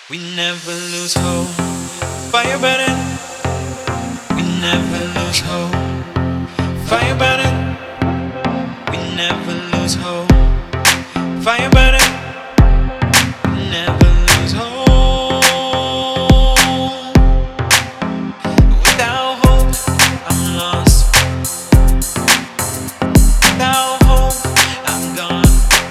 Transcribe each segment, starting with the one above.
We never lose hope. Fire burning. We never lose hope. Fire burning. We never lose hope. Fire burning. We never lose hope. Without hope, I'm lost. Without hope, I'm gone.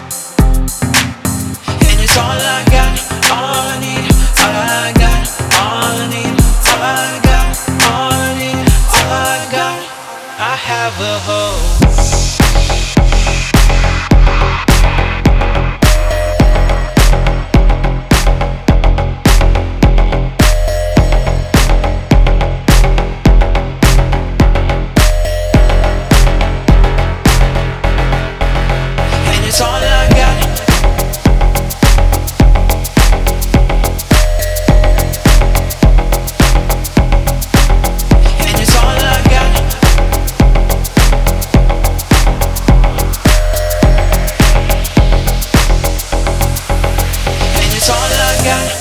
And it's all I got, all I need, all I got, all I need, all I got, all I need, all I got. I have a hope. It's all I got. And it's all I got. And it's all I got.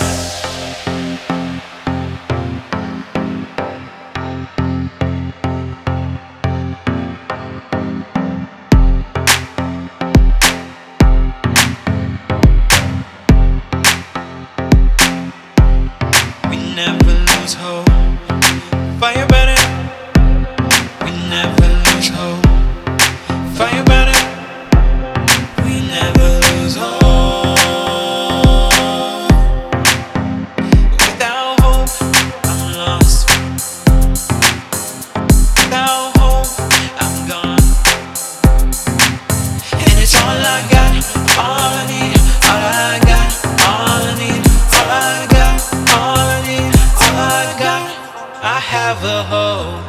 We never lose hope. Fire burning. We never lose hope. Fire burning. We never lose hope. Without hope, I'm lost. Without hope, I'm gone. And it's all I got, all I need, all I got, all I need, all I got, all I need, all I got. I have a hope.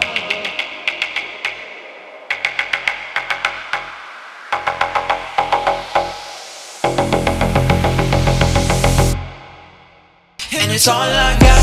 And it's all I got.